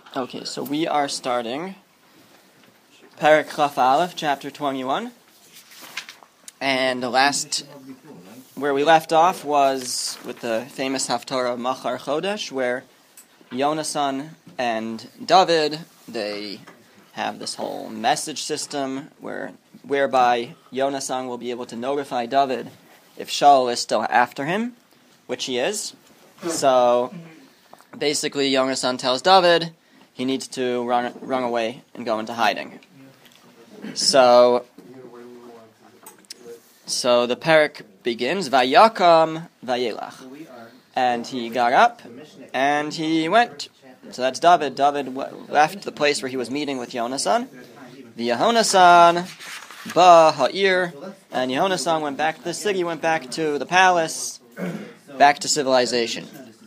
Okay, so we are starting Perek Chaf Aleph, chapter 21. And the last, where we left off was with the famous Haftarah of Machar Chodesh, where Yonasan and David, they have this whole message system whereby Yonasan will be able to notify David if Shaul is still after him, which he is. So basically Yonasan tells David he needs to run away and go into hiding. So the parak begins, Vayakam Vayelach. And he got up and he went. So that's David. David left the place where he was meeting with Yonasan. Yehonasan ba ha'ir. And Yehonasan went back to the city, went back to the palace, back to civilization.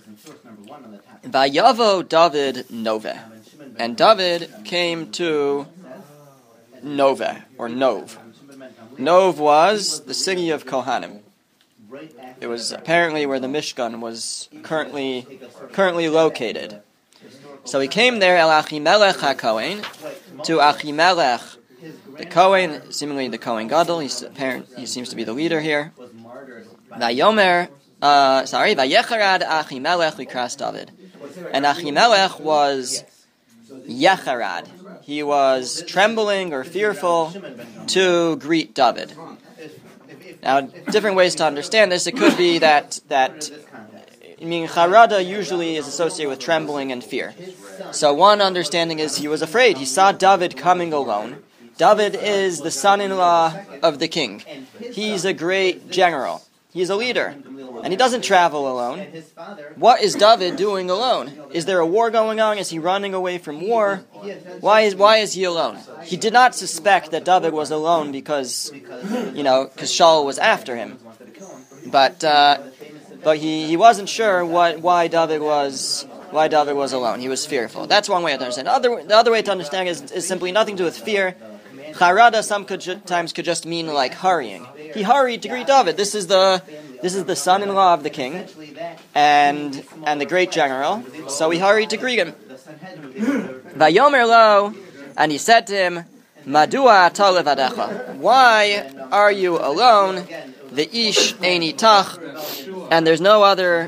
Vayavo David Nove. And David came to Nove, or Nov. Nov was the city of Kohanim. It was apparently where the Mishkan was currently located. So he came there, El Achimelech HaKohen, to Achimelech, the Kohen, seemingly the Kohen Gadol. He seems to be the leader here. Vayecharad Achimelech likras David. And Achimelech was Yecharad. He was trembling or fearful to greet David. Now, different ways to understand this. It could be that charada usually is associated with trembling and fear. So one understanding is he was afraid. He saw David coming alone. David is the son-in-law of the king. He's a great general. He's a leader. And he doesn't travel alone. What is David doing alone? Is there a war going on? Is he running away from war? Why is he alone? He did not suspect that David was alone because Shaul was after him. But he wasn't sure why David was alone. He was fearful. That's one way to understand. The other way to understand is simply nothing to do with fear. Charada sometimes could just mean like hurrying. He hurried to greet David. This is the son-in-law of the king and the great general. So he hurried to greet him. Vayomer lo, and he said to him, Madua ata levadecha? Why are you alone? The ish eini tach, and there's no other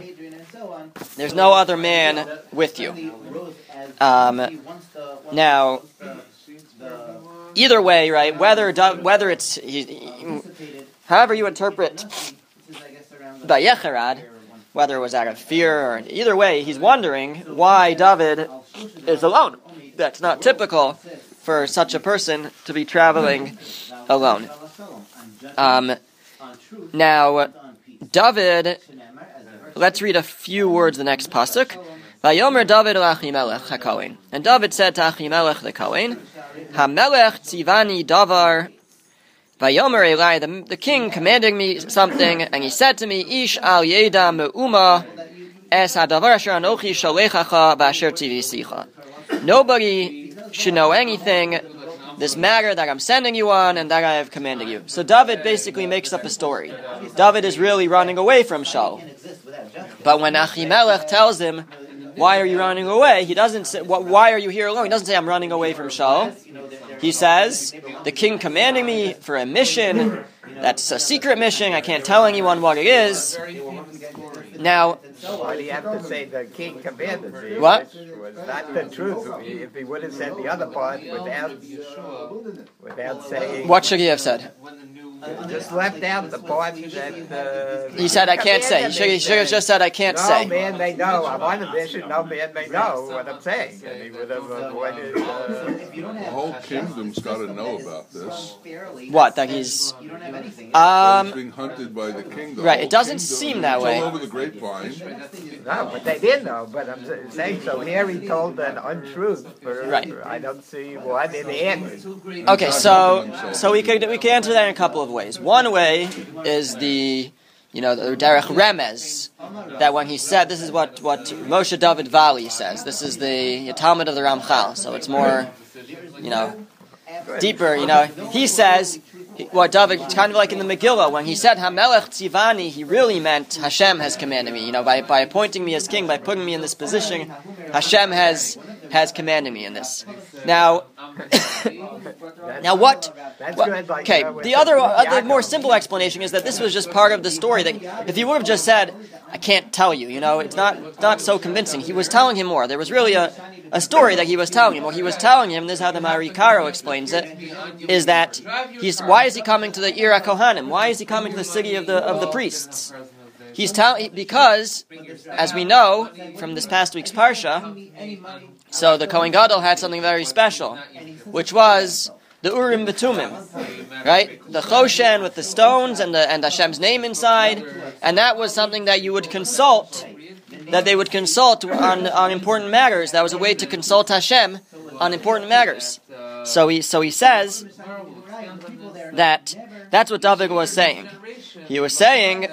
man with you. Now, either way, right? Whether it's however you interpret Vayecharad, whether it was out of fear or either way, he's wondering why David is alone. That's not typical for such a person to be traveling alone. Now, David, let's read a few words the next pasuk. Vayomer David Achimelech HaKohen. And David said to Achimelech the Kohen, HaMelech tzivani davar. Vayomer Eli, the king commanded me something, and he said to me, Ish al yeda me'uma es hadavar asher anochi shalechacha ba'asher tivisicha. Nobody should know anything, this matter that I'm sending you on and that I have commanded you. So David basically makes up a story. David is really running away from Shaul. But when Achimelech tells him, why are you running away? He doesn't say, why are you here alone? He doesn't say, I'm running away from Shaul. He says, the king commanding me for a mission. That's a secret mission. I can't tell anyone what it is. Now, why do you have to say the king commanded me? What? Which was not the truth. If he would have said the other part without saying... What should he have said? Just left out the part that... He said, I can't say. He should have just said, I can't say. No man may know. I'm on a mission. No man may know what I'm saying. And he would have avoided... The whole kingdom's got to know about this. What? That he's... He's being hunted by the king. Right, it doesn't seem that way. All over the grapevine. No, but they did know. But I'm saying, so here he told an untruth. Right. I don't see what in the end. Okay, so we can answer that in a couple of ways. One way is the Derech Remez, that when he said, this is what Moshe David Vali says. This is the Talmud of the Ramchal, so it's more, deeper. He says what David, it's kind of like in the Megillah, when he said Hamelech Tzivani, he really meant Hashem has commanded me. By appointing me as king, by putting me in this position, Hashem has has commanded me in this. Now, now what? Okay, the other more simple explanation is that this was just part of the story. That if he would have just said, "I can't tell you," it's not so convincing. He was telling him more. There was really a story that he was telling him. What he was telling him, this is how the Marikaro explains it, is that why is he coming to the Ir HaKohanim? Why is he coming to the city of the priests? Because, as we know from this past week's Parsha, so the Kohen Gadol had something very special, which was the Urim V'Tumim, right? The Choshen with the stones and Hashem's name inside, and that was something that you would consult, that they would consult on important matters. That was a way to consult Hashem on important matters. So he says that's what David was saying. He was saying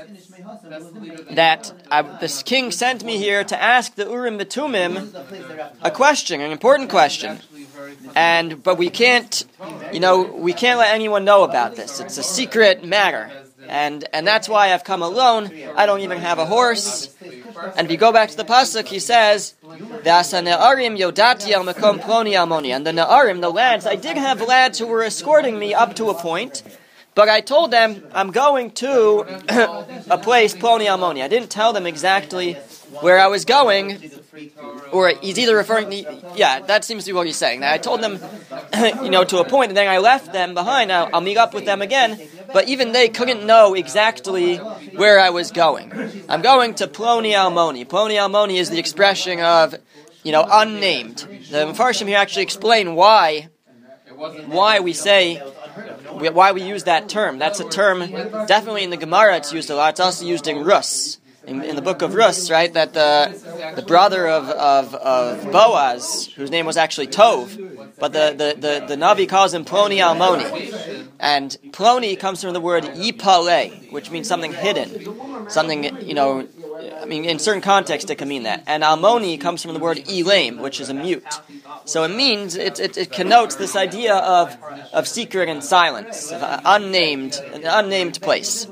that this king sent me here to ask the Urim V'Tumim a question, an important question, but we can't let anyone know about this. It's a secret matter, and that's why I've come alone. I don't even have a horse. And if you go back to the pasuk, he says, "V'asa ne'arim yodati al makom ploni almoni." And the ne'arim, the lads, I did have lads who were escorting me up to a point. But I told them, I'm going to a place, Ploni Almoni. I didn't tell them exactly where I was going, or he's either referring to, that seems to be what he's saying. I told them, to a point, and then I left them behind. I'll meet up with them again. But even they couldn't know exactly where I was going. I'm going to Ploni Almoni. Ploni Almoni is the expression of, unnamed. The Mefarshim here actually explain why we say, why we use that term. That's a term, definitely in the Gemara it's used a lot. It's also used in Rus, in the book of Rus, right? That the brother of Boaz, whose name was actually Tov, but the Navi calls him Ploni Almoni. And Ploni comes from the word Yipale, which means something hidden. Something, in certain contexts it can mean that. And Almoni comes from the word Elaim, which is a mute. So it means, it connotes this idea of secret and silence, of an unnamed place.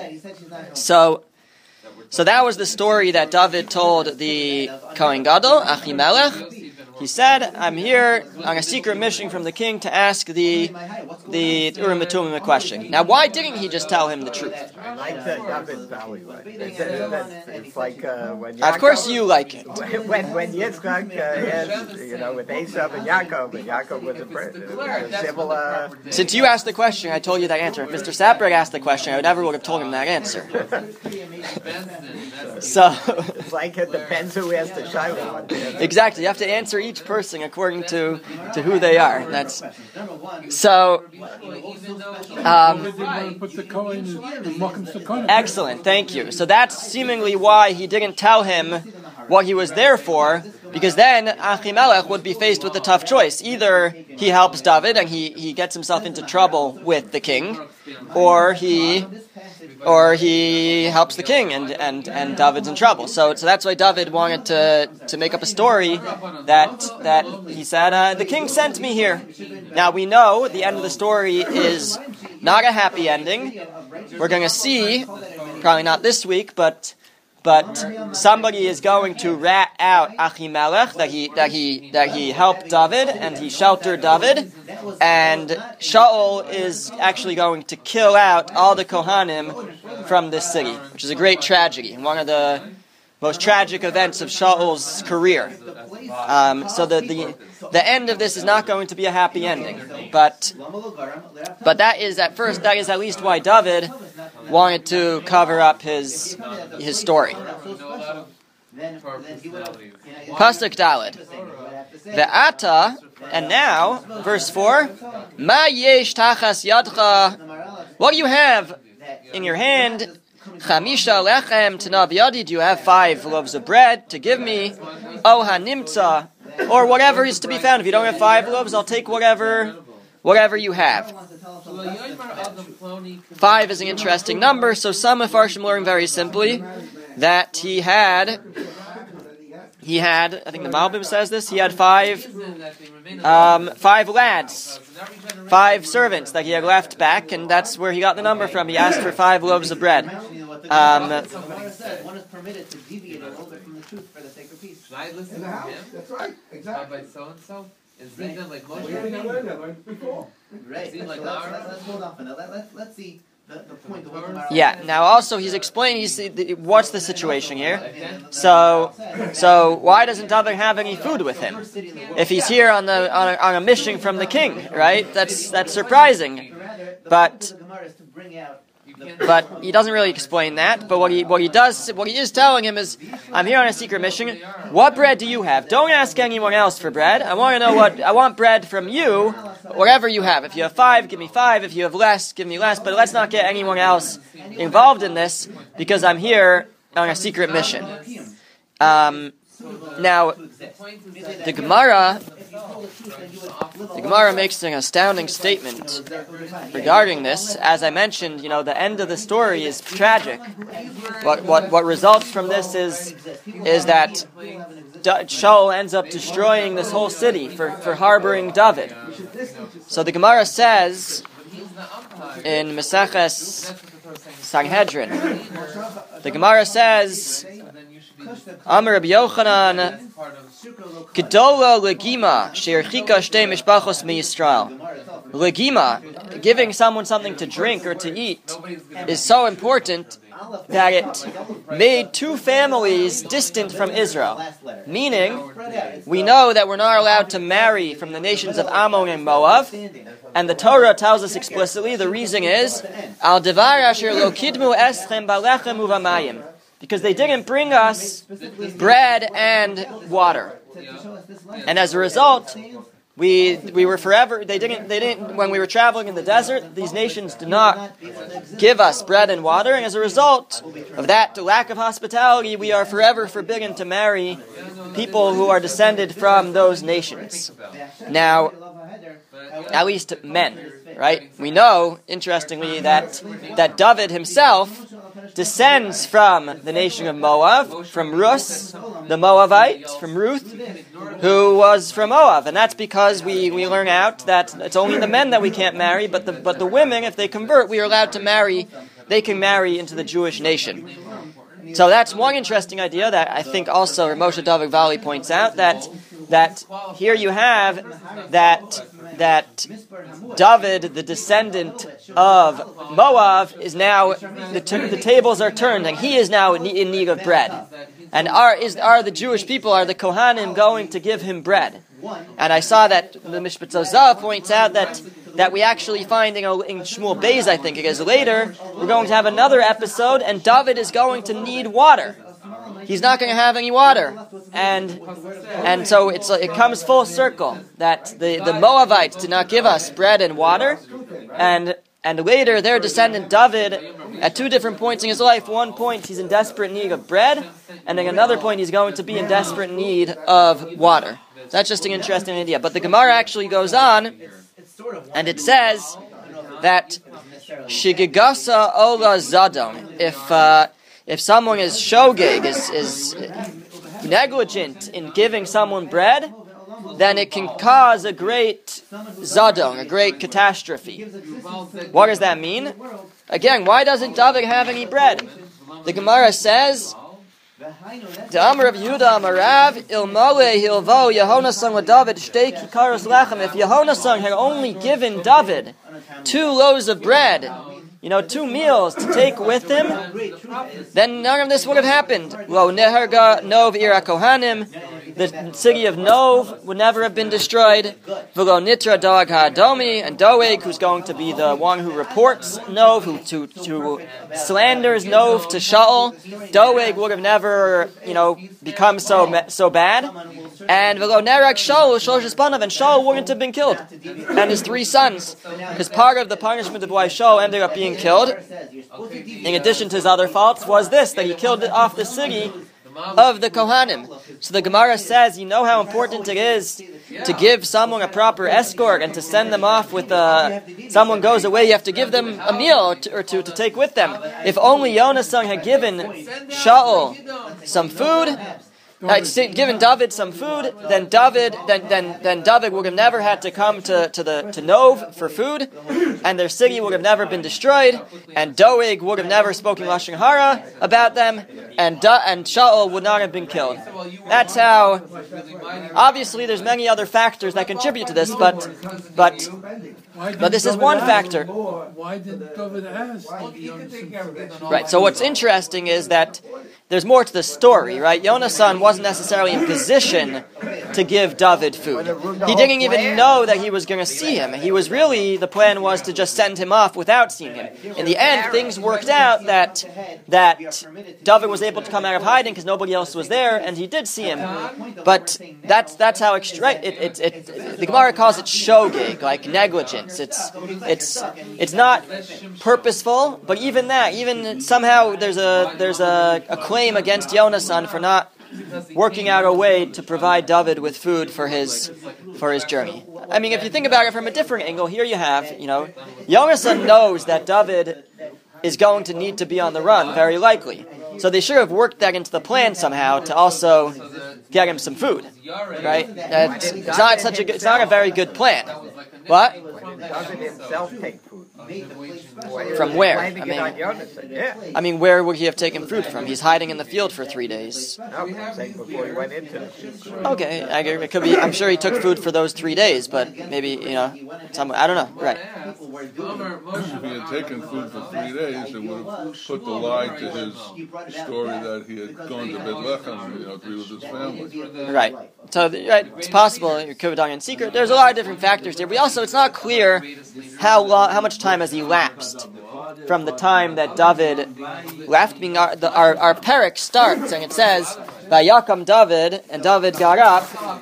So that was the story that David told the Kohen Gadol, Achimelech. He said, I'm here on a secret mission from the king to ask the Urim V'Tumim a question. Now, why didn't he just tell him the truth? I like David's value. It's like when Yaakov, of course you like it. When Yitzchak had, with Esav and Yaakov was a civil... Since you asked the question, I told you that answer. If Mr. Sapberg asked the question, I never would have told him that answer. So it's like it depends who has the shiloh. Exactly, you have to answer each person according to who they are. That's so. Excellent, thank you. So that's seemingly why he didn't tell him what he was there for, because then Achimelech would be faced with a tough choice. Either he helps David and he gets himself into trouble with the king, or he helps the king and David's in trouble. So that's why David wanted to make up a story that he said, the king sent me here. Now we know the end of the story is not a happy ending. We're going to see, probably not this week, but somebody is going to rat out Achimelech that he helped David and he sheltered David, and Shaul is actually going to kill out all the Kohanim from this city, which is a great tragedy and one of the most tragic events of Shaul's career. So the end of this is not going to be a happy ending, but that is at least why David wanted to cover up his story. Pasuk Daled. Ve'ata, and now, verse 4, Ma yesh tachas yadcha, what do you have in your hand? Chamisha lechem tanav yadi, do you have 5 loaves of bread to give me? O hanimtza, or whatever is to be found. If you don't have 5 loaves, I'll take whatever you have. 5 is an interesting number, so some Mefarshim learn very simply that he had, I think the Malbim says this, he had 5 lads, 5 servants that he had left back, and that's where he got the number from. He asked for 5 loaves of bread. One is permitted to deviate a little bit from the truth for the sake of peace. Rabbi so-and-so, and see them like Moshe. Right. Let's hold on for now. Let's see the point of what the Gemara Yeah. Now, also, he's explaining. What's the situation here? So why doesn't David have any food with him? If he's here on a mission from the king, right? That's surprising. But he doesn't really explain that. But what he is telling him is, I'm here on a secret mission. What bread do you have? Don't ask anyone else for bread. I want to know I want bread from you, whatever you have. If you have 5, give me 5. If you have less, give me less. But let's not get anyone else involved in this because I'm here on a secret mission. Now, the Gemara makes an astounding statement regarding this. As I mentioned, the end of the story is tragic. What results from this is that Shaul ends up destroying this whole city for harboring David. So the Gemara says in Maseches Sanhedrin, the Gemara says, Amar Rabbi Yochanan, Gedola legima she'erchika shtei mishpachos miYisrael. Legima, giving someone something to drink or to eat, is so important that it made 2 families distant from Israel. Meaning, we know that we're not allowed to marry from the nations of Ammon and Moab, and the Torah tells us explicitly the reason is Al devar asher lo kidmu eschem balechem uvamayim. Because they didn't bring us bread and water, and as a result, we were forever. They didn't. When we were traveling in the desert, these nations did not give us bread and water, and as a result of that lack of hospitality, we are forever forbidden to marry people who are descended from those nations. Now, at least men, right? We know, interestingly, that David himself descends from the nation of Moab, from Rus, the Moabite, from Ruth, who was from Moab, and that's because we learn out that it's only the men that we can't marry, but the women, if they convert, we are allowed to marry. They can marry into the Jewish nation. So that's one interesting idea that I think also Moshe David Valley points out, that here you have that David, the descendant of Moab, is now, the tables are turned, and he is now in need of bread. And are the Jewish people, are the Kohanim going to give him bread? And I saw that the Mishpat Zozah points out that we actually find in Shmuel Beis, I think it is later, we're going to have another episode, and David is going to need water. He's not going to have any water, and so it comes full circle that the Moabites did not give us bread and water, and later their descendant David, at 2 different points in his life, one point he's in desperate need of bread, and then another point he's going to be in desperate need of water. That's just an interesting idea. But the Gemara actually goes on, and it says that Shigigasa Ola Zadon, if someone is shogeg, is negligent in giving someone bread, then it can cause a great zadon, a great catastrophe. What does that mean? Again, why doesn't David have any bread? The Gemara says, the Amar of Yehuda Amarav, Ilmole Hilvo Yehonasson with David Shtei Kikaros Lechem. If Yehonasson had only given David 2 loaves of bread, 2 meals to take with him, then none of this would have happened. Lo neherga Nov ira Kohanim, the city of Nov would never have been destroyed. V'lo nitra Doeg ha'adomi, and Doeg, who's going to be the one who reports Nov, who slanders Nov to Shaul, Doeg would have never, become so bad. And V'lo nerag Shaul shlosh banav, and Shaul wouldn't have been killed, and his 3 sons, because part of the punishment of why Shaul ended up being killed, in addition to his other faults, was this, that he killed off the city of the Kohanim. So the Gemara says, how important it is to give someone a proper escort and to send them off with someone goes away, you have to give them a meal or two to take with them. If only Yonasson had given Shaul some food, given David some food, then David would have never had to come to Nov for food, and their city would have never been destroyed, and Doeg would have never spoken Lashon Hara about them, and Shaul would not have been killed. That's how. Obviously, there's many other factors that contribute to this, but this is one factor. Why did David ask? Right. So what's interesting is that there's more to the story, right? Yonasan wasn't necessarily in position to give David food. He didn't even know that he was going to see him. The plan was to just send him off without seeing him. In the end, things worked out that David was able to come out of hiding because nobody else was there, and he did see him. But that's how the Gemara calls it shogeg, like negligence. It's not purposeful, but even somehow there's a claim against Yonasan for not working out a way to provide David with food for his journey. I mean, if you think about it from a different angle, here you have, Yonasan knows that David is going to need to be on the run, very likely. So they should have worked that into the plan somehow to also get him some food, right? It's not a very good plan. What? David himself take food. From where? I mean, where would he have taken food from? He's hiding in the field for 3 days. No, I'm saying before he went into the field. Okay, it could be. I'm sure he took food for those 3 days, but maybe I don't know. Right. If he had taken food for 3 days, it would have put the lie to his story that he had gone to Bethlehem to be with his family. Right. So, it's possible it could have done in secret. There's a lot of different factors here. It's not clear how much time has elapsed from the time that David left. Our parak starts and it says, "Vayakam David," and David got up.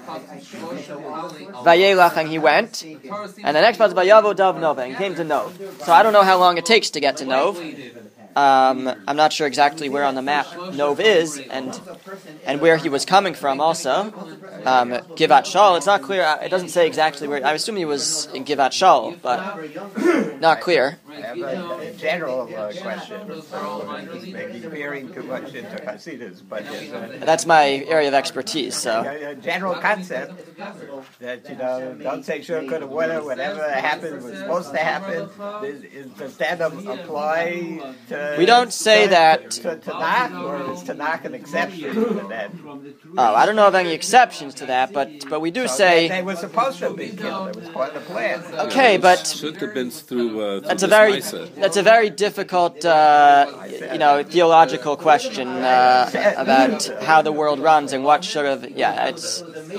Vayelach, and he went. And the next part is Vayavo Dav Nov, and he came to Nov. So I don't know how long it takes to get to Nov. I'm not sure exactly where on the map Nov is, and where he was coming from also. Givat Shaul, it's not clear. It doesn't say exactly where. I assume he was in Givat Shaul, but not clear. I have a general question. Maybe peering too much into Hasidus, but that's my area of expertise. So a general concept that don't say sure, coulda, woulda, whatever happened was supposed to happen. Does that apply to? We don't say that. To Tanakh, or is Tanakh an exception to that? Oh, I don't know of any exceptions to that, but we do say they were supposed to be killed. It was part of the plan. Okay, but should have been through. That's a very difficult, theological question about how the world runs and what should have. Yeah, it's.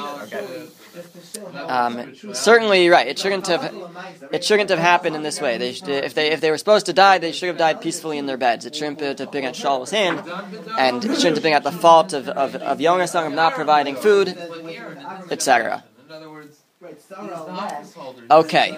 Certainly right. It shouldn't have happened in this way. If they were supposed to die, they should have died peacefully in their beds. It shouldn't have been at Shaul's hand, and it shouldn't have been at the fault of Yonasan of not providing food, etc. Okay.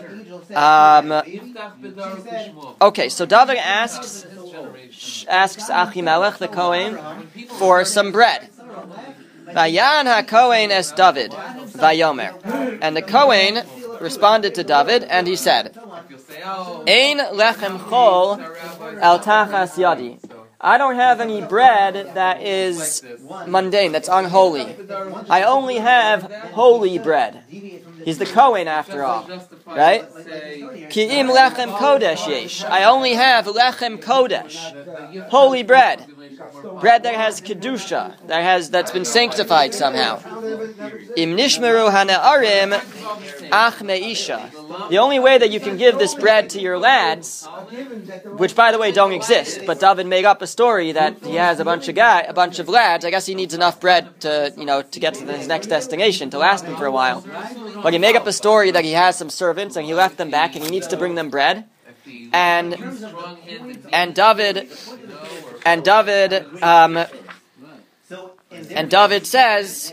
Okay. So David asks Achimelech the Kohen for some bread. Vayan HaKohen es David, Vayomer. And the Kohen responded to David, and he said, Ein lechem chol el tachas yadi. I don't have any bread that is mundane, that's unholy. I only have holy bread. He's the Kohen after all, right? Ki im lechem kodesh yesh. I only have lechem kodesh, holy bread. Bread that has kedusha, that's been sanctified somehow. Im nishmeru hana'arim ach meisha. The only way that you can give this bread to your lads, which by the way don't exist, but David made up a story that he has a bunch of lads. I guess he needs enough bread to get to his next destination to last him for a while. But he made up a story that he has some servants and he left them back and he needs to bring them bread. And David says,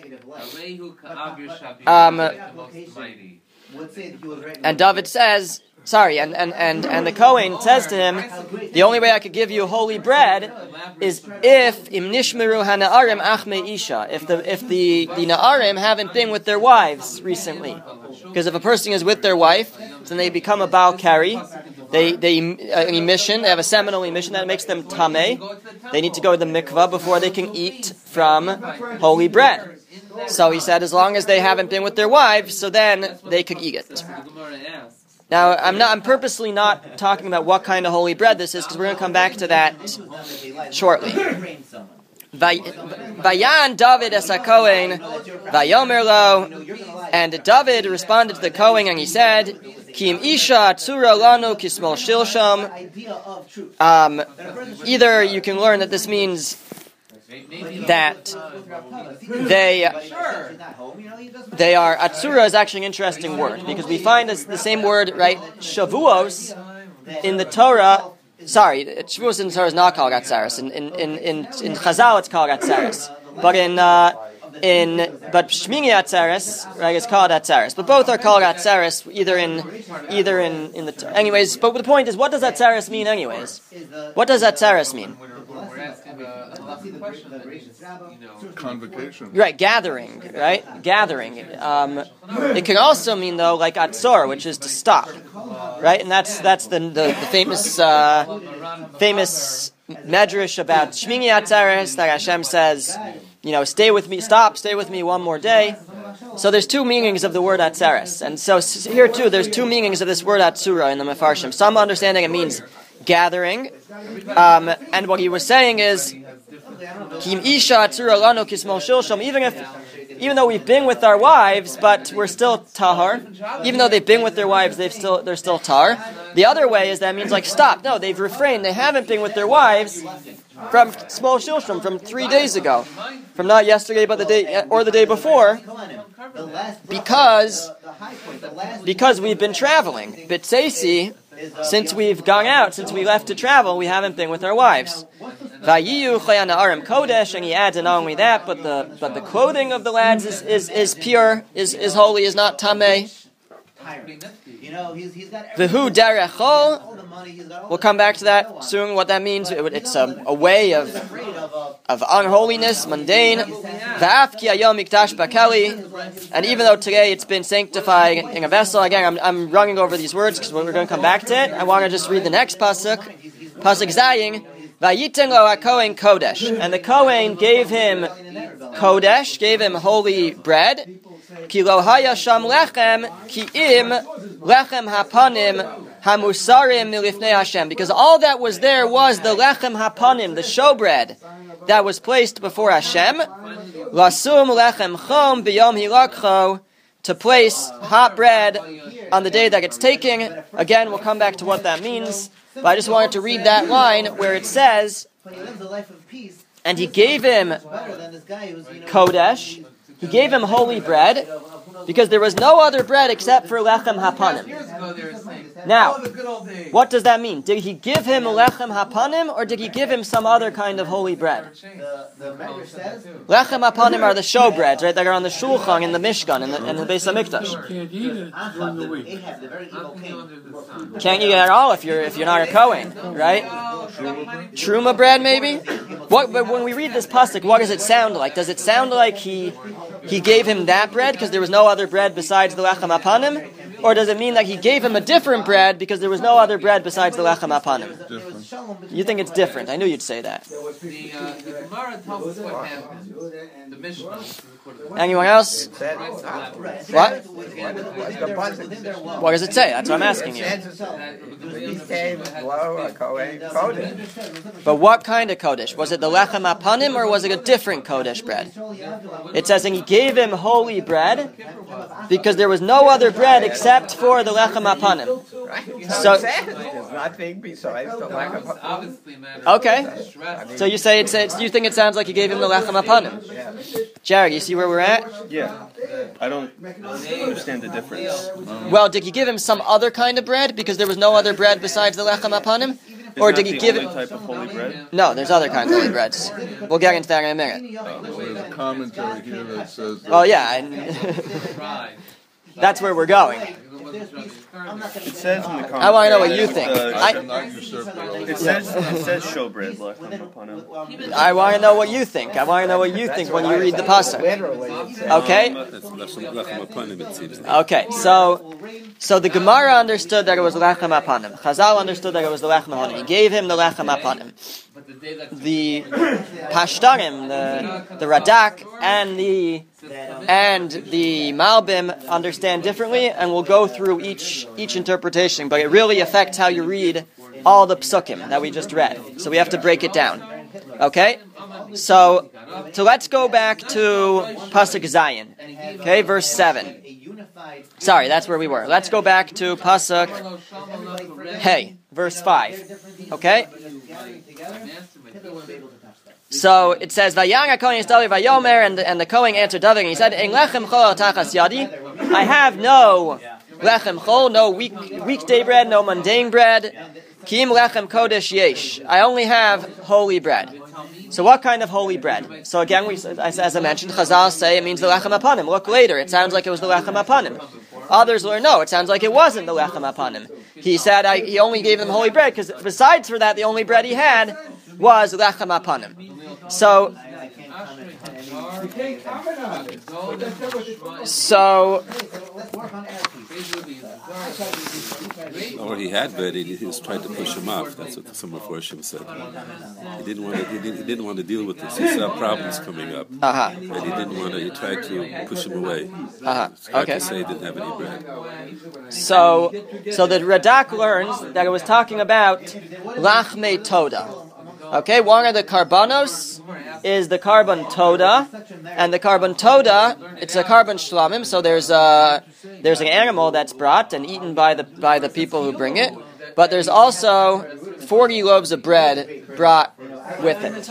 sorry, and the Kohen says to him, the only way I could give you holy bread is if im nishmeru hana'arim ach meisha, if the na'arim haven't been with their wives recently. Because if a person is with their wife, then they become a Baal Kari, an emission. They have a seminal emission that makes them tameh. They need to go to the mikvah before they can eat from holy bread. So he said, as long as they haven't been with their wives, so then they could eat it. Now, I'm purposely not talking about what kind of holy bread this is, because we're going to come back to that shortly. Vayan David es HaKohen, Vayomer lo, and David responded to the Kohen and he said, Kim Isha Tzura Lanu Kismol Shilsham. Either you can learn that this means that they are, Atzura is actually an interesting word, because we find the same word, right, Shavuos, in the Torah. Sorry, Shavuos in the Torah is not called Atzeres. In Chazal it's called Atzeres. But but Shmini Atzeres, right, is called Atzeres. But both are called Atzeres, either in the. Anyways, but the point is, what does Atzeres mean, anyways? What does Atzeres mean? Convocation. Right, gathering. Right, gathering. It can also mean though, like Atzor, which is to stop. Right, and that's the famous medrash about Shmini Atzeres that Hashem says, stay with me one more day. So there's two meanings of the word Atzeres. And so here too, there's two meanings of this word Atzura in the Mefarshim. Some understanding it means gathering. And what he was saying is, Kim Isha Atzura Lanu Kismol Shilsham, even though we've been with our wives, but we're still tahar. Even though they've been with their wives, they're still tahar. The other way is that it means like stop. No, they've refrained. They haven't been with their wives from small shilshim, from 3 days ago, from not yesterday, but the day before, because we've been traveling. B'tseisi, since we've gone out, since we left to travel, we haven't been with our wives. Vayiyu chayana arim kodesh, and he adds, and not only that, but the clothing of the lads is pure, is holy, is not tameh. V'hu derechol. We'll come back to that soon. What that means? It's a way of unholiness, mundane. V'af ki hayom mikdash bakeli. And even though today it's been sanctified in a vessel, again, I'm running over these words because we're going to come back to it. I want to just read the next pasuk. Pasuk Zayin. Vayiten lo HaKohen kodesh. And the Kohen gave him kodesh, gave him holy bread. Ki lo haya sham lechem, ki im lechem hapanim hamusarim milifnei Hashem. Because all that was there was the lechem hapanim, the showbread that was placed before Hashem. Lasum lechem chom biyom hilakcho, to place hot bread on the day that it's taking. Again, we'll come back to what that means. But I just wanted to read that line where it says, and he gave him kodesh, he gave him holy bread, because there was no other bread except for lechem hapanim. Now, what does that mean? Did he give him lechem hapanim, or did he give him some other kind of holy bread? Lechem hapanim are the showbreads, right? That are on the shulchan in the Mishkan in the Beis Hamikdash. Can't eat it during the week. Can't eat it at all if you're not a Kohen, right? Truma bread, maybe. But when we read this pasuk, what does it sound like? Does it sound like he gave him that bread because there was no other bread besides the lechem hapanim? Or does it mean that he gave him a different bread because there was no other bread besides the lechem hapanim? You think it's different. I knew you'd say that. The Gemara tells us what happened. The Mishnah. Anyone else? What? What does it say? That's what I'm asking you. But what kind of kodesh? Was it the lechem hapanim, or was it a different kodesh bread? It says, and he gave him holy bread because there was no other bread except for the lechem hapanim. So, nothing besides the lechem hapanim. Okay. So you say you think it sounds like he gave him the lechem hapanim. Jared, you see where we're at? Yeah. I don't understand the difference. Well, did he give him some other kind of bread because there was no other bread besides the lechem hapanim? Or did he give him type of holy bread? No, there's other kinds of holy breads. We'll get into that in a minute. There's a commentary here that says... Oh yeah, that's where we're going. It says in the I want to know what you think. I cannot usurp the role. It says showbread lechem upon him. I want to know what you think. I want to know what you think when you read the pasuk. Okay. Okay. So the Gemara understood that it was lechem apanim. Chazal understood that it was the lechem apanim. He gave him the lechem apanim. The Pashtarim, the Radak, and the Malbim understand differently, and we'll go through each interpretation. But it really affects how you read all the psukim that we just read. So we have to break it down. Okay, so let's go back to pasuk Zayin. Okay, verse 7. Sorry, that's where we were. Let's go back to pasuk Hey, verse 5. Okay. So it says, "Vayang HaKohen Yisdali Vayomer," and the Kohen answered David, and he said, "Ein lechem chol al tachas yadi." I have no lechem chol, no weekday bread, no mundane bread. Kim lechem kodesh yesh. I only have holy bread. So what kind of holy bread? So again, as I mentioned, Chazal say it means the lechem apanim. Look later, it sounds like it was the lechem apanim. Others learn, no, it sounds like it wasn't the lechem apanim. He said he only gave them holy bread because besides for that, the only bread he had was lechem apanim. So or he had bread, he was trying to push him off. That's what some of Roshim said. He didn't want to deal with this. He saw problems coming up, and he didn't want to. He tried to push him away. It's hard to say he didn't have any bread. So the Radak learns that it was talking about lachmei toda. Okay, one of the karbanos is the carbon toda, and the carbon toda, it's a carbon shlamim. So there's an animal that's brought and eaten by the people who bring it, but there's also 40 loaves of bread brought with it,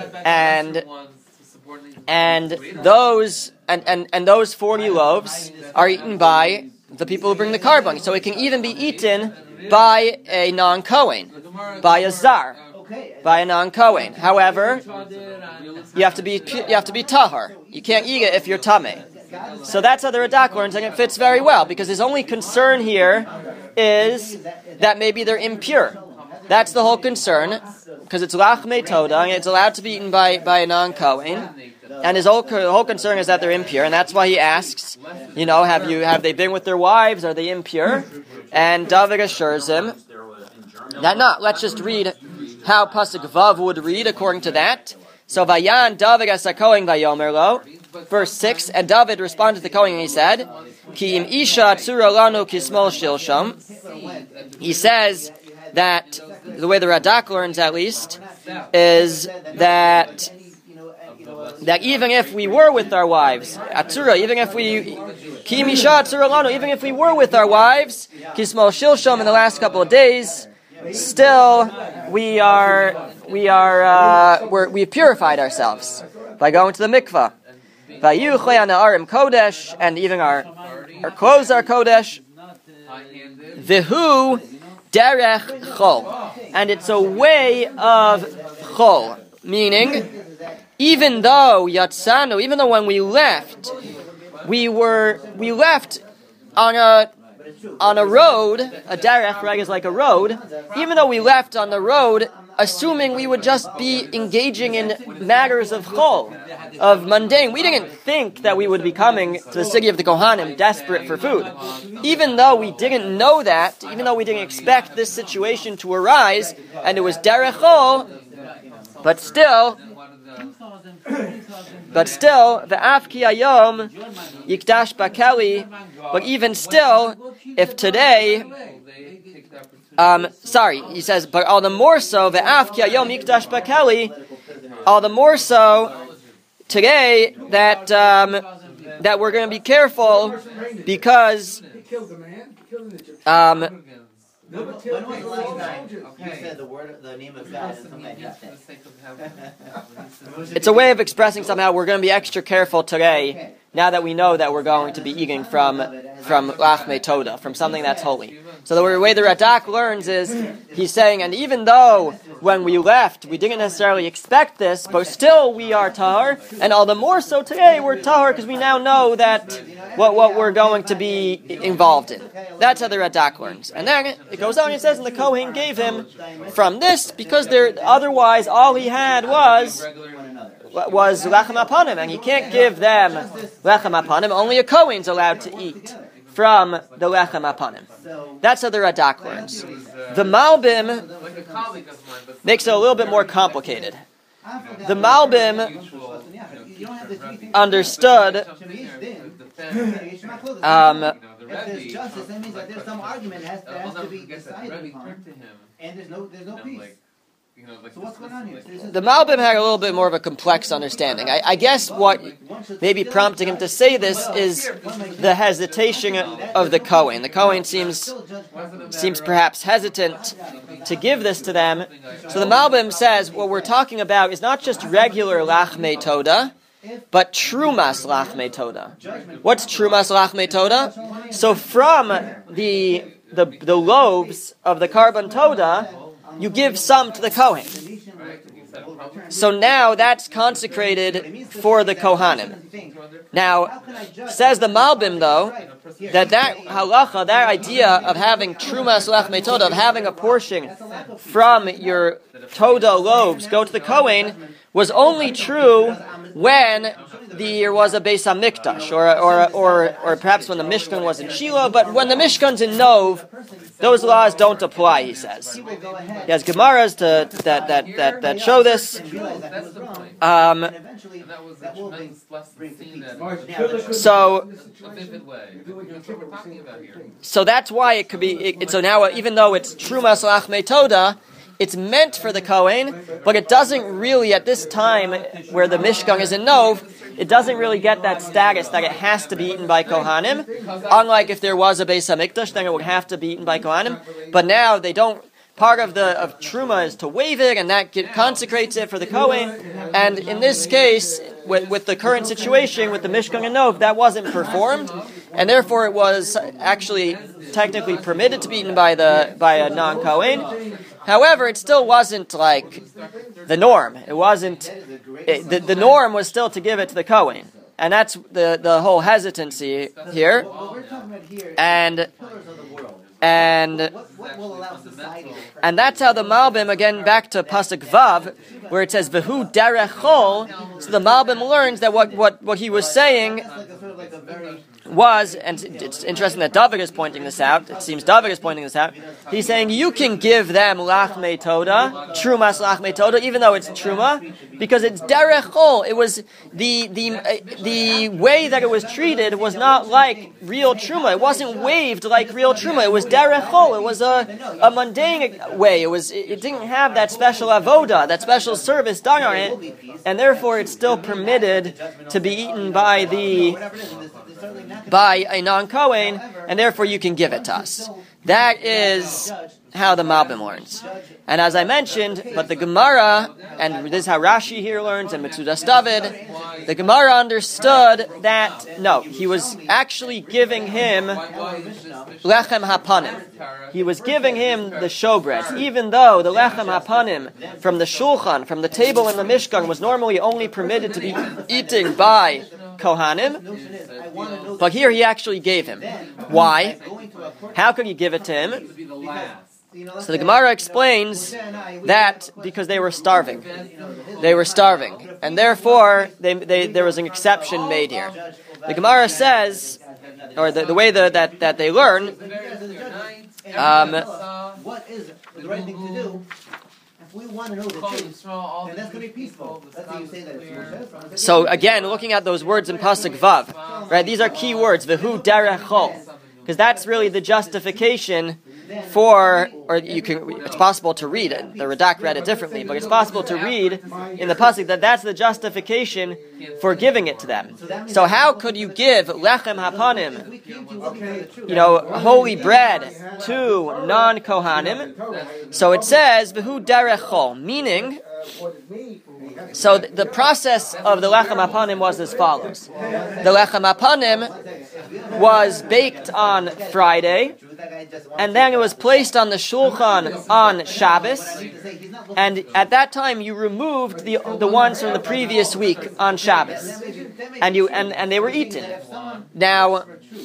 and those 40 loaves are eaten by the people who bring the carbon. So it can even be eaten by a non-Kohen, by a zar. By a non-Kohen. However, you have to be tahar. You can't eat it if you're tameh. So that's how the Radak learns, and it fits very well because his only concern here is that maybe they're impure. That's the whole concern because it's lachmei toda and it's allowed to be eaten by a non-Kohen. And his whole concern is that they're impure, and that's why he asks, have they been with their wives? Are they impure? And David assures him that not. Let's just read how pasuk Vav would read according to that. So Vayan David as a Kohen Vayomer lo, verse 6, and David responded to the Kohen and he said, Ki im isha tzura lanu kismol shilsham. He says that the way the Radak learns, at least, is that even if we were with our wives, atzura, even if we ki im isha tzura lanu, even if we were with our wives, kismol shilsham in the last couple of days, still, we purified ourselves by going to the mikvah. Kodesh, and even our clothes are kodesh. Vihu derech chol, and it's a way of chol, meaning even though when we left, we left on a road, a derech, right, is like a road. Even though we left on the road, assuming we would just be engaging in matters of chol, of mundane, we didn't think that we would be coming to the city of the Kohanim desperate for food. Even though we didn't know that, even though we didn't expect this situation to arise, and it was derech chol, but still, the Afki Ayom Yikdash Bakeli. But even still, if today, he says, but all the more so, the Afki Ayom Yikdash Bakeli. All the more so today that we're going to be careful because. When was the last time you said the name of God and something like that? It's a way of expressing somehow we're going to be extra careful today now that we know that we're going to be eating from Lachmei Toda, from something that's holy. So the way the Radak learns is, he's saying, and even though when we left, we didn't necessarily expect this, but still we are tahar, and all the more so today we're tahar because we now know that what we're going to be involved in. That's how the Radak learns. And then it goes on, it says, and the Kohen gave him from this, because otherwise all he had was lechem apanim, and he can't give them lechem apanim. Only a Kohen's allowed to eat from the lechem apanim. That's how the Radak learns. The Malbim makes it a little bit more complicated. The Malbim understood If there's justice, that means that there's some argument that has to be decided upon, and there's no peace. So what's going on here? The Malbim had a little bit more of a complex understanding. I guess what maybe prompting him to say this is the hesitation of the Kohen. The Kohen seems perhaps hesitant to give this to them. So the Malbim says what we're talking about is not just regular Lachmei Toda, but Trumas Lachmei Toda. What's Trumas Lachmei Toda? So from the loaves of the Karban Toda, you give some to the Kohen. So now that's consecrated for the Kohanim. Now, says the Malbim though, that halacha, that idea of having Trumas Lachmei Toda, of having a portion from your Toda loaves go to the Kohen, was only true when there was a Beis HaMikdash, or perhaps when the Mishkan was in Shiloh, but when the Mishkan's in Nov, those laws don't apply, he says. He has Gemaras that show this. So that's why it could be. So now, even though it's Trumas Lachmei Toda, it's meant for the Kohen, but it doesn't really, at this time where the Mishkan is in Nov, it doesn't really get that status that it has to be eaten by Kohanim. Unlike if there was a Beis HaMikdash, then it would have to be eaten by Kohanim. But now they don't. Part of Truma is to wave it, and that consecrates it for the Kohen. And in this case, with the current situation, with the Mishkan and Nov, that wasn't performed, and therefore it was actually technically permitted to be eaten by a non-Kohen. However, it still wasn't like the norm. It wasn't. The norm was still to give it to the Kohen, and that's the whole hesitancy here. And that's how the Malbim, again back to Pasuk Vav, where it says V'hu derech chol. So the Malbim learns that what he was saying was, and it's interesting that David is pointing this out. It seems David is pointing this out. He's saying you can give them Lachmei Toda, Trumas Lachmei Toda, even though it's Truma, because it's derech chol. It was the way that it was treated was not like real Truma. It wasn't waved like real Truma. It was derech chol. It was a mundane way. It didn't have that special avoda, that special service done on it, and therefore it's still permitted to be eaten by a non-Kohen, and therefore you can give it to us. That is how the Malbim learns. And as I mentioned, but the Gemara, and this is how Rashi here learns, and Metzudas David, the Gemara understood that, no, he was actually giving him Lechem Hapanim. He was giving him the showbread, even though the Lechem Hapanim from the Shulchan, from the table in the Mishkan, was normally only permitted to be eaten by Kohanim, but here he actually gave him. Why? How could he give it to him? So the Gemara explains that because they were starving. They were starving. And therefore, there was an exception made here. The Gemara says, or the way that they learn, what is the right thing to do? If we want to know the truth, then that's going to be peaceful. That's how you say that it's so again, looking at those words in Pasuk Vav, right? These are key words, V'hu derech chol, because that's really the justification for, or it's possible to read it. The Radak read it differently, but it's possible to read in the Pasuk that that's the justification for giving it to them. So how could you give Lechem Hapanim, holy bread, to non-Kohanim? So it says, V'hu derech chol, meaning So the process of the Lechem Hapanim was as follows. The Lechem Hapanim was baked on Friday, and then it was placed on the shulchan on Shabbos, and at that time you removed the ones from the previous week on Shabbos, and they were eaten. Now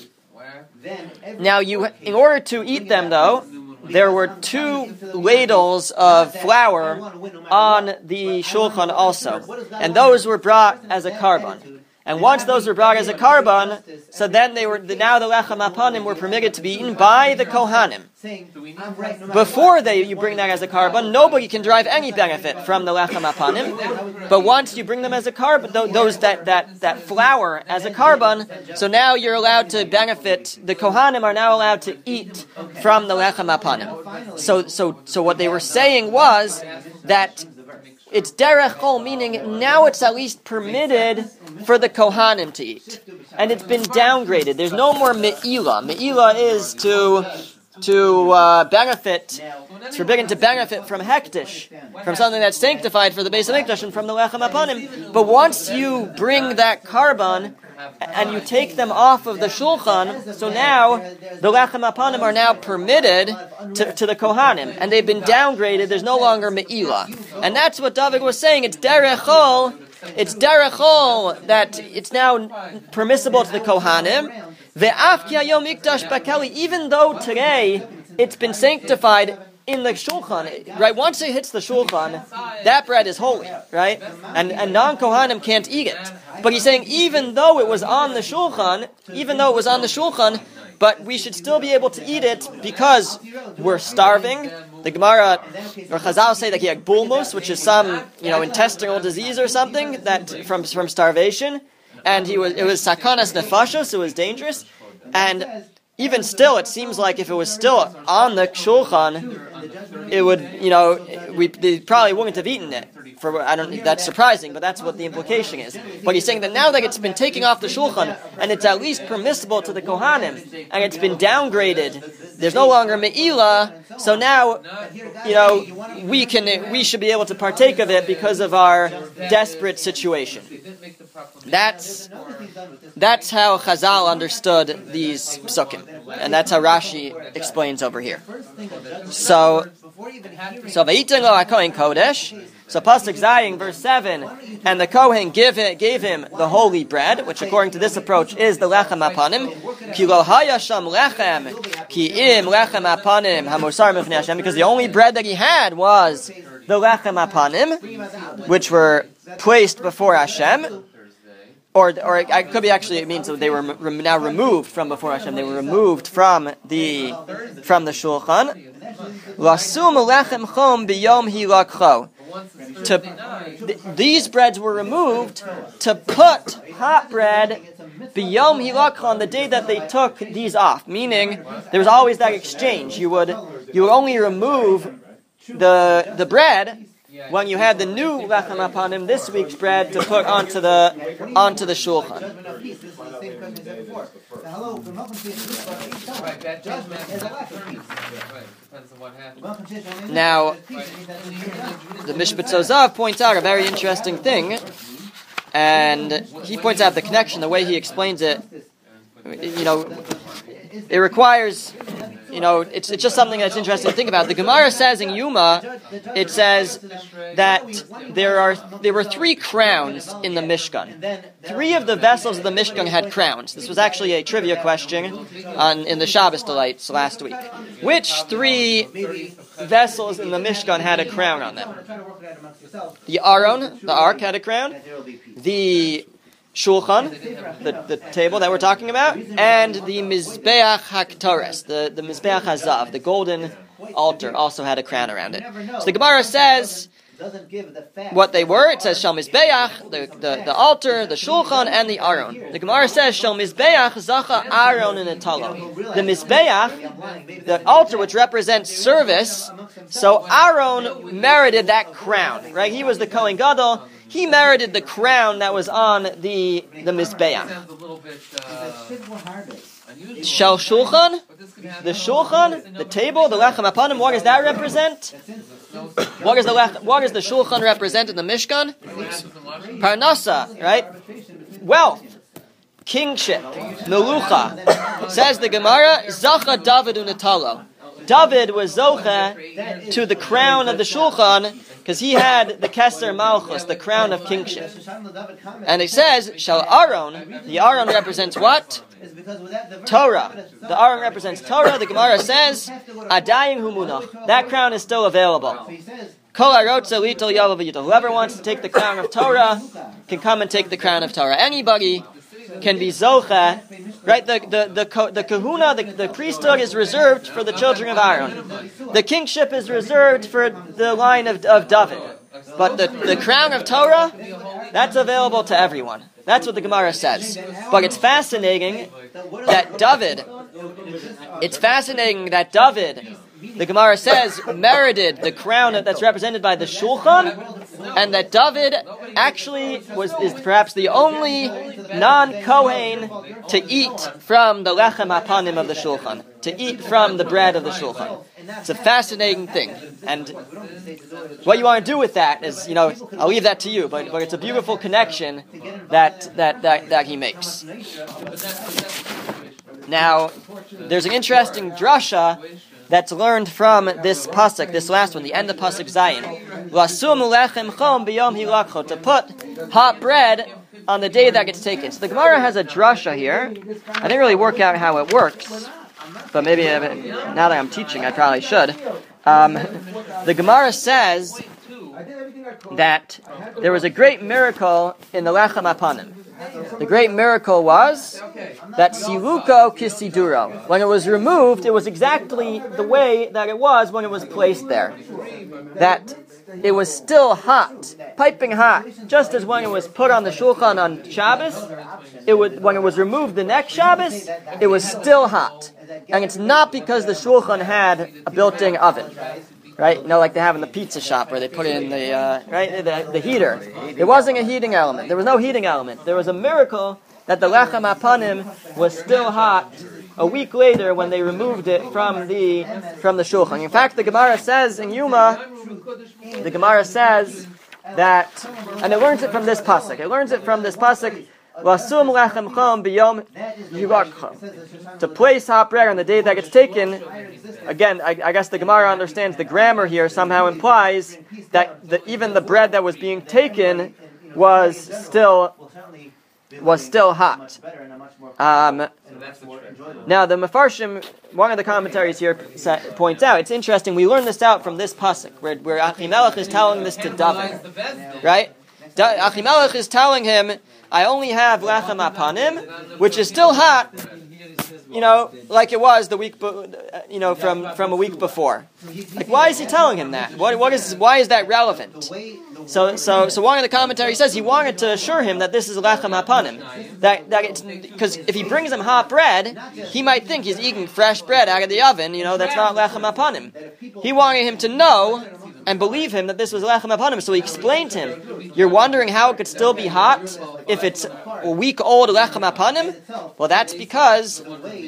in order to eat them though, there were 2 ladles of flour on the shulchan also, and those were brought as a korban. And once those were brought as a korban, so then now the Lechem Hapanim were permitted to be eaten by the Kohanim. Before you bring that as a korban, nobody can derive any benefit from the Lechem Hapanim. But once you bring them as a korban, that flour as a korban, so now you're allowed to benefit. The Kohanim are now allowed to eat from the Lechem Hapanim. So what they were saying was that it's derech chol, meaning now it's at least permitted for the Kohanim to eat. And it's been downgraded. There's no more me'ila. Me'ila is to benefit. It's forbidden to benefit from hektish, from something that's sanctified for the Beis Hamikdash and from the Lechem Hapanim. But once you bring that korban and you take them off of the shulchan, so now the Lechem Hapanim are now permitted to the Kohanim, and they've been downgraded. There's no longer me'ila, and that's what David was saying. It's derech chol. It's derech chol that it's now permissible to the Kohanim. Ve'af ki hayom mikdash bakeli, even though today it's been sanctified in the shulchan, right? Once it hits the shulchan, that bread is holy, right? And non-Kohanim can't eat it. But he's saying even though it was on the shulchan, but we should still be able to eat it because we're starving. The Gemara or Chazal say that he had bulmus, which is some intestinal disease or something that from starvation, and it was sakanas nefashos, it was dangerous, and even still, it seems like if it was still on the shulchan, it would, they probably wouldn't have eaten it. That's surprising, but that's what the implication is. But he's saying that now that it's been taken off the shulchan, and it's at least permissible to the Kohanim, and it's been downgraded, there's no longer me'ila, so now, we should be able to partake of it because of our desperate situation. That's how Chazal understood these psukim, and that's how Rashi explains over here. So Vayitin lo HaKohen Kodesh. So Pasuk Zayin, verse 7, and the Kohen gave him the holy bread, which according to this approach is the Lechem Hapanim. Ki lo haya sham lechem, ki im lechem hapanim hamosar mifnei Hashem, because the only bread that he had was the Lechem Hapanim, which were placed before Hashem. Or it could be actually, it means that they were now removed from before Hashem. They were removed from the shulchan. Lasum lechem chom biyom hilakcho. These breads were removed to put hot bread biyom hilakcho on the day that they took these off. Meaning there was always that exchange. You would only remove the bread when you had the new Lechem Hapanim, this week's bread, to put onto the shulchan. Now, the Mishpat Zozav points out a very interesting thing, and he points out the connection, the way he explains it. It requires, it's just something that's interesting to think about. The Gemara says in Yuma, it says that there were 3 crowns in the Mishkan. 3 of the vessels of the Mishkan had crowns. This was actually a trivia question in the Shabbos Delights last week. Which 3 vessels in the Mishkan had a crown on them? The Aron, the Ark, had a crown. The Shulchan, the table that we're talking about, and the Mizbeach HaKtores, the Mizbeach HaZav, the golden altar, also had a crown around it. So the Gemara says what they were. It says Shal Mizbeach, the altar, the Shulchan, and the Aron. The Gemara says Shal Mizbeach Zacha Aron and Etalo. The Mizbeach, the altar, which represents service, so Aron merited that crown, right? He was the Kohen Gadol. He merited the crown that was on the Mizbeach. Shal Shulchan, the Shulchan, the table, the Lechem Hapanim, what does that represent? What does the Shulchan represent in the Mishkan? Parnasa, right? Wealth, kingship, melucha. Says the Gemara, Zacha David unetalo. David was zocha to the crown of the Shulchan because he had the Keser Malchus, the crown of kingship. And it says, Shal Aaron, the Aaron represents what? Torah. The Aaron represents Torah. The Gemara says, Adayim humunach. That crown is still available. Whoever wants to take the crown of Torah can come and take the crown of Torah. Anybody can be zocha, right? The kahuna, the priesthood is reserved for the children of Aaron. The kingship is reserved for the line of David. But the crown of Torah, that's available to everyone. That's what the Gemara says. But it's fascinating that David, the Gemara says, merited the crown that's represented by the Shulchan, and that David actually is perhaps the only non-Kohen to eat from the lechem hapanim of the Shulchan, to eat from the bread of the Shulchan. It's a fascinating thing. And what you want to do with that is, I'll leave that to you, but it's a beautiful connection that he makes. Now, there's an interesting drasha that's learned from this pasuk, this last one, the end of pasuk Zayin. To put hot bread on the day that gets taken. So the Gemara has a drasha here. I didn't really work out how it works, but maybe now that I'm teaching, I probably should. The Gemara says that there was a great miracle in the lechem hapanim. The great miracle was that siluko kisiduro. When it was removed, it was exactly the way that it was when it was placed there. That it was still hot, piping hot, just as when it was put on the shulchan on Shabbos. When it was removed the next Shabbos, it was still hot. And it's not because the shulchan had a built-in oven. Right, like they have in the pizza shop where they put in the heater. It wasn't a heating element. There was no heating element. There was a miracle that the lechem hapanim was still hot a week later when they removed it from the shulchan. In fact, the Gemara says in Yuma, that, and it learns it from this pasuk. Lasum lechem chom b'yom yivakcha. To place hot bread on the day that gets taken. Again, I guess the Gemara understands the grammar here somehow implies that even the bread that was being taken was still hot. Now the Mefarshim, one of the commentaries here points out, it's interesting, we learn this out from this pasuk, where Achimelech is telling this to David. Right? Achimelech is telling him, I only have lechem hapanim, which is still hot, like it was the week, from a week before. Like, why is he telling him that? Why is that relevant? So one of the commentaries says he wanted to assure him that this is lechem hapanim. That it's because if he brings him hot bread, he might think he's eating fresh bread out of the oven. That's not lechem hapanim. He wanted him to know and believe him that this was lechem hapanim. So he explained to him, you're wondering how it could still be hot if it's a week-old lechem hapanim? Well, that's because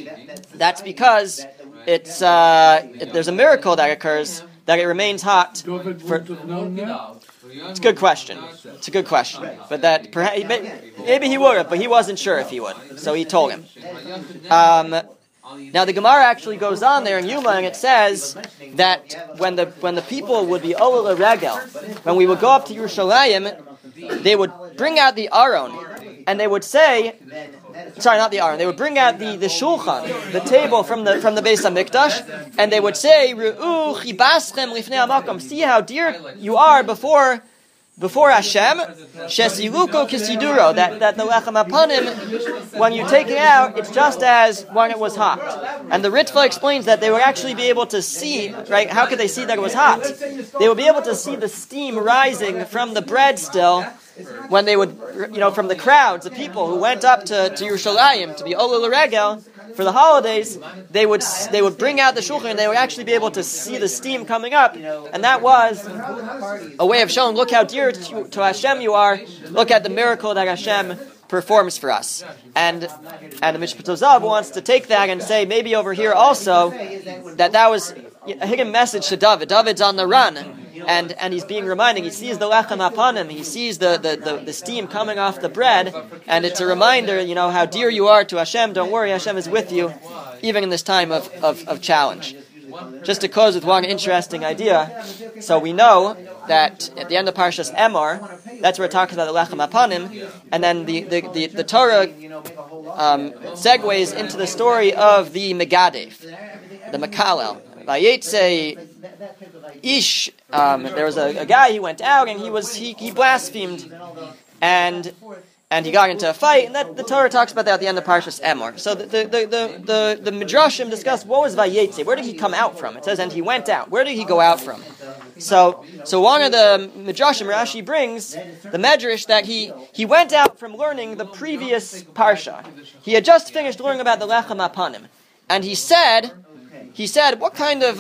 it's there's a miracle that occurs that it remains hot. It's a good question. But that perhaps maybe he would have, but he wasn't sure if he would, so he told him. Now the Gemara actually goes on there in Yuma, and it says that when the people would be Ola Regel, when we would go up to Yerushalayim, they would bring out the Aron, and they would say, sorry, not the Aron, they would bring out the Shulchan, the table from the Beis HaMikdash, and they would say, Re'u chibaschem lifnei hamakom, see how dear you are before Hashem, shesiluko kisiduro, that the lechem hapanim, when you take it out, it's just as when it was hot. And the Ritva explains that they would actually be able to see, right, how could they see that it was hot? They would be able to see the steam rising from the bread still, when they would, from the crowds, the people who went up to Yerushalayim to be Ola L'Regel for the holidays, they would bring out the shulchan and they would actually be able to see the steam coming up, and that was a way of showing, look how dear to Hashem you are, look at the miracle that Hashem performs for us. And the Mishpat Zav wants to take that and say, maybe over here also, that was a hidden message to David. David's on the run. and he's being reminded. He sees the lechem upon him. He sees the steam coming off the bread, and it's a reminder, how dear you are to Hashem. Don't worry, Hashem is with you, even in this time of challenge. Just to close with one interesting idea, so we know that at the end of Parshas Emor, that's where it talks about the lechem apanim, and then the Torah segues into the story of the Megadef, the Mekalel. Vayetze Ish, there was a guy, he went out and he blasphemed, and he got into a fight, and that the Torah talks about that at the end of Parshas Emor. So the Midrashim discuss what was Vayetze, where did he come out from? It says, and he went out. Where did he go out from? So one of the Midrashim, Rashi brings the Medrash that he went out from learning the previous Parsha. He had just finished learning about the Lechem Apanim, and he said, what kind of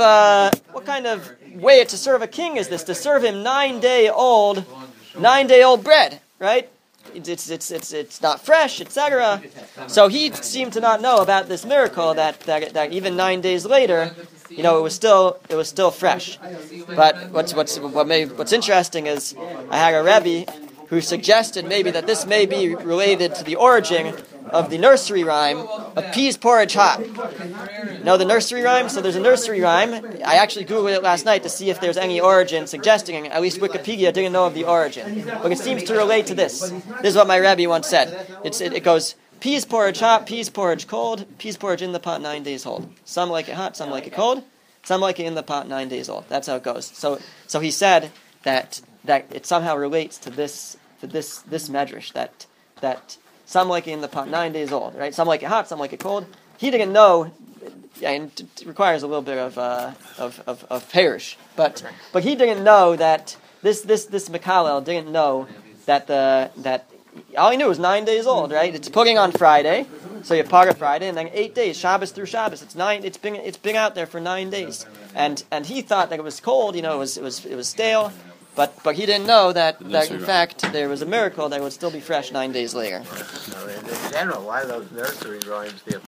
way to serve a king is this? To serve him 9-day-old bread, right? It's not fresh, etc. So he seemed to not know about this miracle that even 9 days later, it was still fresh. But what's interesting is I had a Rebbe who suggested maybe that this may be related to the origin of the nursery rhyme of peas porridge hot. Know the nursery rhyme? So there's a nursery rhyme. I actually Googled it last night to see if there's any origin suggesting, at least Wikipedia didn't know of the origin. But it seems to relate to this. This is what my Rebbe once said. It goes, peas porridge hot, peas porridge cold, peas porridge in the pot 9 days old. Some like it hot, some like it cold, some like it in the pot 9 days old. That's how it goes. So he said that it somehow relates to this medrash, that some like it in the pot 9 days old, right? Some like it hot, some like it cold. He didn't know, and it requires a little bit of perish, but he didn't know that this Mekalel didn't know that all he knew was 9 days old, right? It's putting on Friday, so you Paga Friday, and then 8 days, Shabbos through Shabbos. It's been out there for 9 days, and he thought that it was cold, it was stale. But he didn't know that in fact there was a miracle that would still be fresh 9 days later. In general, why those nursery rhymes?